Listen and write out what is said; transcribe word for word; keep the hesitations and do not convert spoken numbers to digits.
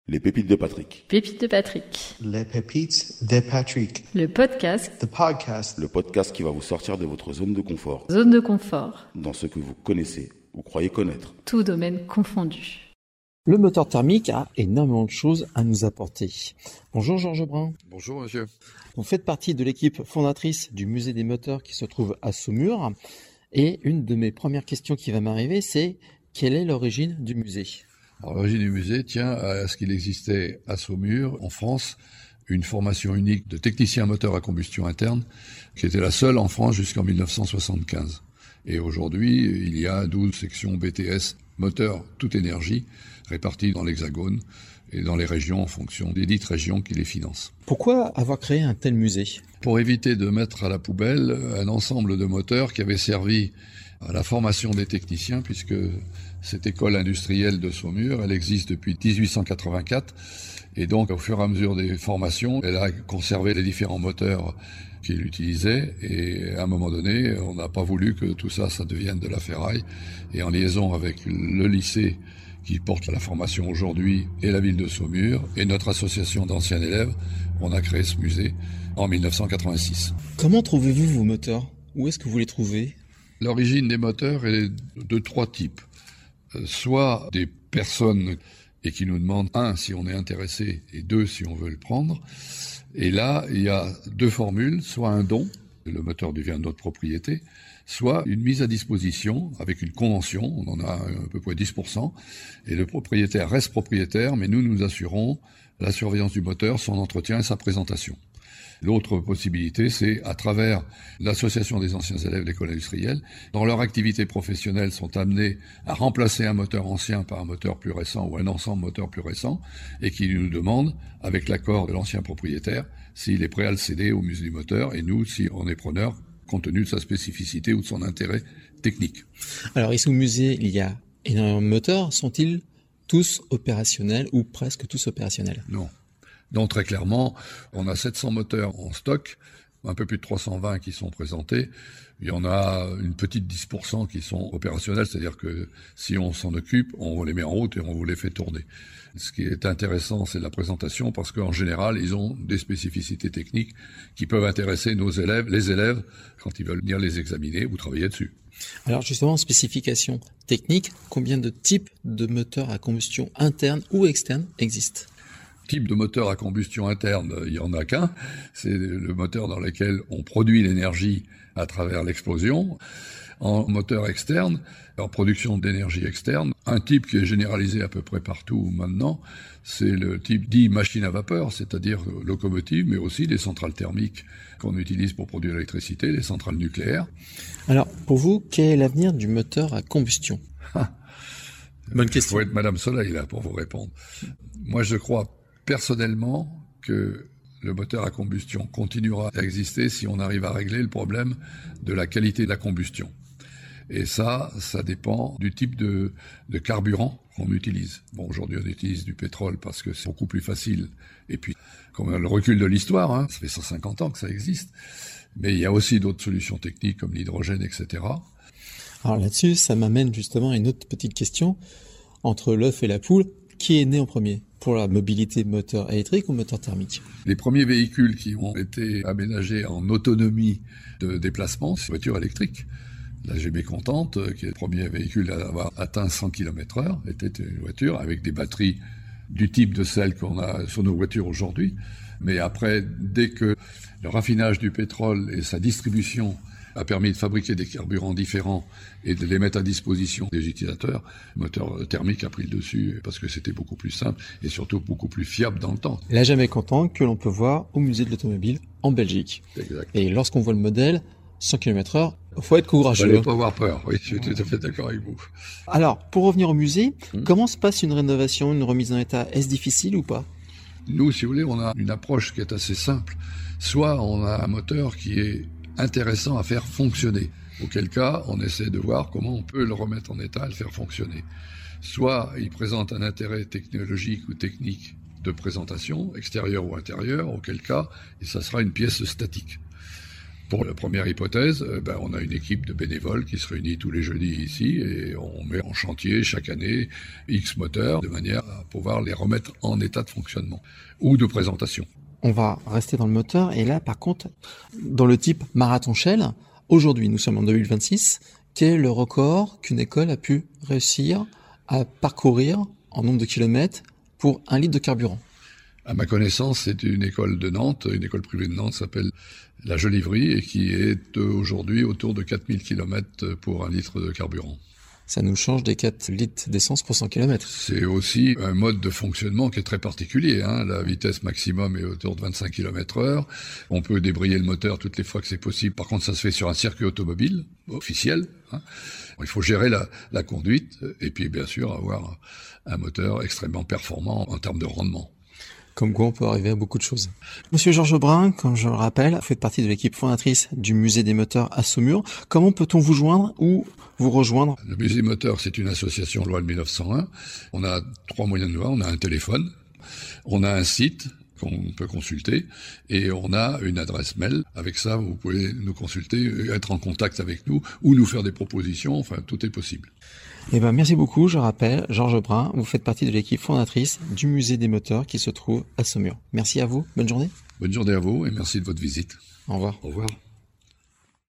Les pépites de Patrick. Pépites de Patrick. Les pépites de Patrick. Le podcast. The podcast. Le podcast qui va vous sortir de votre zone de confort. Zone de confort. Dans ce que vous connaissez ou croyez connaître. Tout domaine confondu. Le moteur thermique a énormément de choses à nous apporter. Bonjour Georges Brun. Bonjour monsieur. Vous faites partie de l'équipe fondatrice du musée des moteurs qui se trouve à Saumur. Et une de mes premières questions qui va m'arriver, c'est quelle est l'origine du musée ? Alors, l'origine du musée tient à ce qu'il existait à Saumur, en France, une formation unique de technicien moteur à combustion interne, qui était la seule en France jusqu'en dix-neuf cent soixante-quinze. Et aujourd'hui, il y a douze sections B T S moteur toute énergie réparties dans l'Hexagone et dans les régions en fonction des dites régions qui les financent. Pourquoi avoir créé un tel musée ? Pour éviter de mettre à la poubelle un ensemble de moteurs qui avaient servi à la formation des techniciens, puisque cette école industrielle de Saumur, elle existe depuis dix-huit cent quatre-vingt-quatre, et donc au fur et à mesure des formations, elle a conservé les différents moteurs qu'il utilisait, et à un moment donné, on n'a pas voulu que tout ça, ça devienne de la ferraille, et en liaison avec le lycée qui porte la formation aujourd'hui, et la ville de Saumur, et notre association d'anciens élèves, on a créé ce musée en dix-neuf cent quatre-vingt-six. Comment trouvez-vous vos moteurs ? Où est-ce que vous les trouvez ? L'origine des moteurs est de trois types. Soit des personnes et qui nous demandent, un, si on est intéressé, et deux, si on veut le prendre. Et là, il y a deux formules, soit un don, le moteur devient de notre propriété, soit une mise à disposition avec une convention, on en a à peu près dix pour cent, et le propriétaire reste propriétaire, mais nous nous assurons la surveillance du moteur, son entretien et sa présentation. L'autre possibilité, c'est à travers l'association des anciens élèves de l'école industrielle, dans leur activité professionnelle, sont amenés à remplacer un moteur ancien par un moteur plus récent ou un ensemble moteur plus récent, et qui nous demandent, avec l'accord de l'ancien propriétaire, s'il est prêt à le céder au musée du moteur, et nous, si on est preneur, compte tenu de sa spécificité ou de son intérêt technique. Alors ici au musée, il y a énormément de moteurs. Sont-ils tous opérationnels ou presque tous opérationnels ? Non. Donc très clairement, on a sept cents moteurs en stock, un peu plus de trois cent vingt qui sont présentés. Il y en a une petite dix pour cent qui sont opérationnels, c'est-à-dire que si on s'en occupe, on les met en route et on vous les fait tourner. Ce qui est intéressant, c'est la présentation, parce qu'en général, ils ont des spécificités techniques qui peuvent intéresser nos élèves, les élèves, quand ils veulent venir les examiner ou travailler dessus. Alors justement, spécification technique, combien de types de moteurs à combustion interne ou externe existent ? Type de moteur à combustion interne, il n'y en a qu'un. C'est le moteur dans lequel on produit l'énergie à travers l'explosion. En moteur externe, en production d'énergie externe, un type qui est généralisé à peu près partout maintenant, c'est le type dit machine à vapeur, c'est-à-dire locomotive, mais aussi les centrales thermiques qu'on utilise pour produire l'électricité, les centrales nucléaires. Alors, pour vous, quel est l'avenir du moteur à combustion ? Bonne question. Il faut être Madame Soleil là pour vous répondre. Moi, je crois personnellement que le moteur à combustion continuera à exister si on arrive à régler le problème de la qualité de la combustion. Et ça, ça dépend du type de, de carburant qu'on utilise. Bon, aujourd'hui, on utilise du pétrole parce que c'est beaucoup plus facile. Et puis, comme le recul de l'histoire, hein, ça fait cent cinquante ans que ça existe. Mais il y a aussi d'autres solutions techniques comme l'hydrogène, et cetera. Alors là-dessus, ça m'amène justement à une autre petite question. Entre l'œuf et la poule, qui est né en premier ? Pour la mobilité moteur électrique ou moteur thermique ? Les premiers véhicules qui ont été aménagés en autonomie de déplacement, c'est une voiture électrique. La G B Contente, qui est le premier véhicule à avoir atteint cent kilomètres heure, était une voiture avec des batteries du type de celles qu'on a sur nos voitures aujourd'hui. Mais après, dès que le raffinage du pétrole et sa distribution a permis de fabriquer des carburants différents et de les mettre à disposition des utilisateurs, le moteur thermique a pris le dessus parce que c'était beaucoup plus simple et surtout beaucoup plus fiable dans le temps. La G B Contente que l'on peut voir au musée de l'automobile en Belgique. Exact. Et lorsqu'on voit le modèle, cent kilomètres heure, il faut être courageux. Il ne faut pas avoir peur, oui, je suis tout à fait d'accord avec vous. Alors, pour revenir au musée, hum. comment se passe une rénovation, une remise en état ? Est-ce difficile ou pas ? Nous, si vous voulez, on a une approche qui est assez simple. Soit on a un moteur qui est intéressant à faire fonctionner, auquel cas on essaie de voir comment on peut le remettre en état et le faire fonctionner. Soit il présente un intérêt technologique ou technique de présentation, extérieur ou intérieur, auquel cas ça sera une pièce statique. Pour la première hypothèse, euh, ben, on a une équipe de bénévoles qui se réunit tous les jeudis ici et on met en chantier chaque année X moteurs de manière à pouvoir les remettre en état de fonctionnement ou de présentation. On va rester dans le moteur et là, par contre, dans le type Marathon Shell, aujourd'hui, nous sommes en deux mille vingt-six, quel est le record qu'une école a pu réussir à parcourir en nombre de kilomètres pour un litre de carburant? À ma connaissance, c'est une école de Nantes, une école privée de Nantes s'appelle la Jolivry et qui est aujourd'hui autour de quatre mille kilomètres pour un litre de carburant. Ça nous change des quatre litres d'essence pour cent kilomètres. C'est aussi un mode de fonctionnement qui est très particulier, hein. La vitesse maximum est autour de vingt-cinq kilomètres heure. On peut débrayer le moteur toutes les fois que c'est possible. Par contre, ça se fait sur un circuit automobile officiel, hein. Il faut gérer la, la conduite et puis bien sûr avoir un moteur extrêmement performant en termes de rendement. Comme quoi on peut arriver à beaucoup de choses. Monsieur Georges Brun, comme je le rappelle, vous faites partie de l'équipe fondatrice du Musée des moteurs à Saumur. Comment peut-on vous joindre ou vous rejoindre? Le Musée des moteurs, c'est une association loi de mille neuf cent un. On a trois moyens de voir. On a un téléphone, on a un site qu'on peut consulter et on a une adresse mail. Avec ça, vous pouvez nous consulter, être en contact avec nous ou nous faire des propositions. Enfin, tout est possible. Eh ben, merci beaucoup. Je rappelle, Georges Brun, vous faites partie de l'équipe fondatrice du Musée des moteurs qui se trouve à Saumur. Merci à vous. Bonne journée. Bonne journée à vous et merci de votre visite. Au revoir. Au revoir.